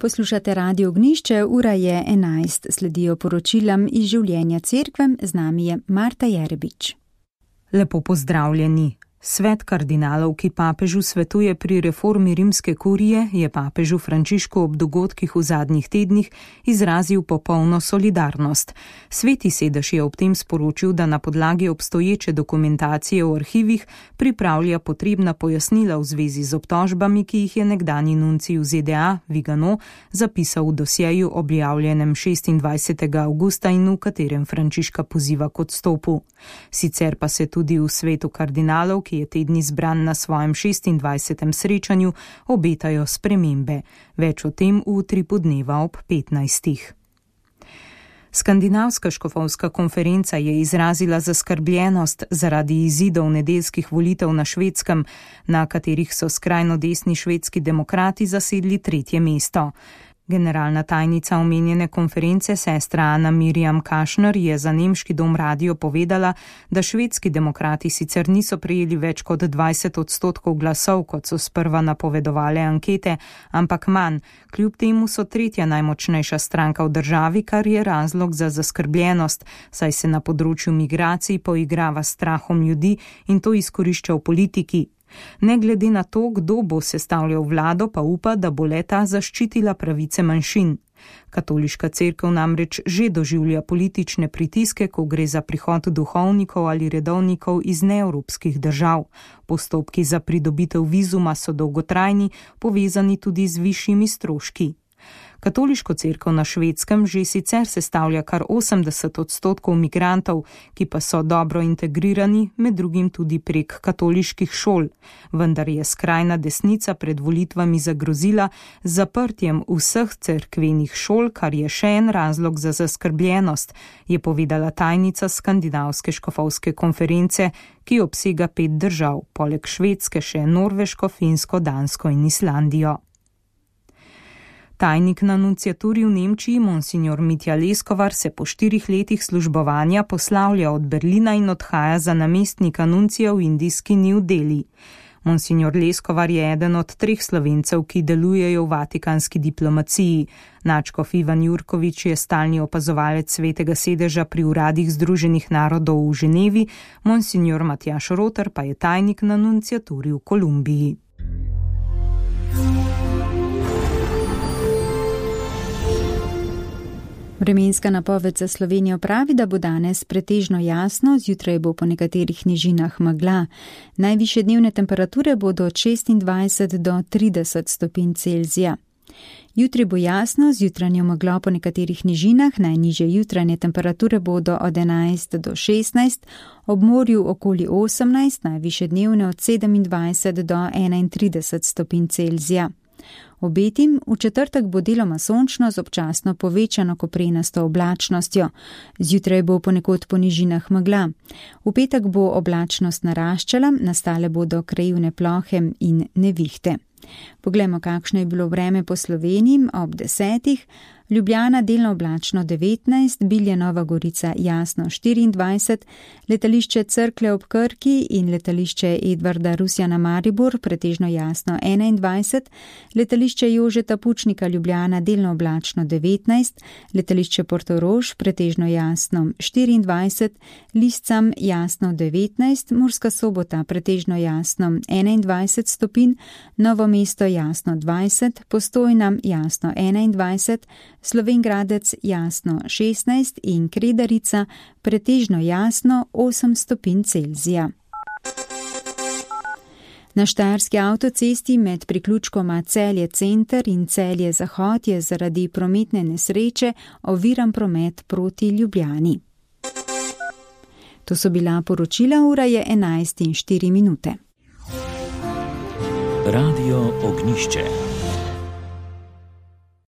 Poslušate Radio Ognjišče, ura je 11, sledijo poročilam iz življenja cerkve, z nami je Marta Jerebič. Lepo pozdravljeni. Svet kardinalov, ki papežu svetuje pri reformi rimske kurije, je papežu Frančišku ob dogodkih v zadnjih tednih izrazil popolno solidarnost. Sveti sedež je ob tem sporočil, da na podlagi obstoječe dokumentacije v arhivih pripravlja potrebna pojasnila v zvezi z obtožbami, ki jih je nekdanji nuncij v ZDA, Vigano, zapisal v dosjeju objavljenem 26. avgusta in v katerem Frančiška poziva k odstopu. Sicer pa se tudi v svetu kardinalov, ki je tedni zbran na svojem 26. srečanju, obetajo spremembe. Več o tem v utripu dneva ob 15. Skandinavska škofovska konferenca je izrazila zaskrbljenost zaradi izidov nedeljskih volitev na Švedskem, na katerih so skrajno desni švedski demokrati zasedli 3. mesto. Generalna tajnica omenjene konference, sestra Anna Miriam Kašner, je za nemški dom radio povedala, da švedski demokrati sicer niso prejeli več kot 20% glasov, kot so sprva napovedovale ankete, ampak manj. Kljub temu so 3. najmočnejša stranka v državi, kar je razlog za zaskrbljenost, saj se na področju migracij poigrava s strahom ljudi in to izkorišča v politiki. Ne glede na to, kdo bo sestavljal vlado, pa upa, da bo le-ta zaščitila pravice manjšin. Katoliška cerkev namreč že doživlja politične pritiske, ko gre za prihod duhovnikov ali redovnikov iz neevropskih držav. Postopki za pridobitev vizuma so dolgotrajni, povezani tudi z višjimi stroški. Katoliško cerkev na Švedskem že sicer sestavlja kar 80% migrantov, ki pa so dobro integrirani, med drugim tudi prek katoliških šol. Vendar je skrajna desnica pred volitvami zagrozila z zaprtjem vseh cerkvenih šol, kar je še en razlog za zaskrbljenost, je povedala tajnica Skandinavske škofovske konference, ki obsega 5 držav, poleg Švedske še Norveško, Finsko, Dansko in Islandijo. Tajnik na nunciaturi v Nemčiji, monsignor Mitja Leskovar, se po 4 letih službovanja poslavlja od Berlina in odhaja za namestnika nuncija v indijski New Delhi. Monsignor Leskovar je eden od 3 Slovencev, ki delujejo v vatikanski diplomaciji. Nadškof Ivan Jurkovič je stalni opazovalec Svetega sedeža pri uradih Združenih narodov v Ženevi, monsignor Matjaž Roter pa je tajnik na nunciaturi v Kolumbiji. Vremenska napoved za Slovenijo pravi, da bo danes pretežno jasno, zjutraj bo po nekaterih nižinah megla. Najvišje dnevne temperature bodo od 26 do 30 stopinj Celzija. Jutri bo jasno, z jutranjo meglo po nekaterih nižinah, najnižje jutranje temperature bodo od 11 do 16, ob morju okoli 18, najvišje dnevne od 27 do 31 stopinj Celzija. Obetim, v četrtek bo deloma sončno z občasno povečano koprenasto oblačnostjo. Zjutraj bo ponekod po nižinah megla. V petek bo oblačnost naraščala, nastale bodo krajevne plohe in nevihte. Poglejmo, kakšno je bilo vreme po Sloveniji ob 10. Ljubljana delno oblačno 19, Bilje Nova Gorica jasno 24, letališče Cerklje ob Krki in letališče Edvarda Rusjana Maribor pretežno jasno 21, letališče Jožeta Pučnika Ljubljana delno oblačno 19, letališče Portorož pretežno jasno 24, Liscam jasno 19, Murska Sobota pretežno jasno 21 stopinj, Novo mesto jasno 20, Postojna jasno 21, Slovenj Gradec jasno 16 in Kredarica pretežno jasno 8 stopinj Celzija. Na Štajerski avtocesti med priključkoma Celje Center in Celje Zahod je zaradi prometne nesreče oviran promet proti Ljubljani. To so bila poročila, ura je 11:04. Radio Ognjišče.